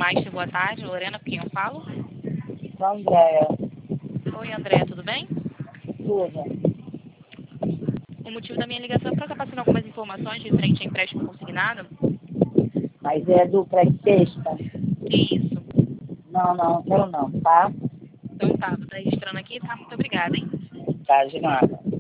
Master, boa tarde. Lorena, com quem eu falo? Andréia, Oi, André, tudo bem? tudo. O motivo da minha ligação é para estar passando algumas informações referente a empréstimo consignado. Mas é do pré-sexta? Isso. Não quero não, tá? Então tá, vou estar registrando aqui, tá? Muito obrigada, hein? Tá, de nada.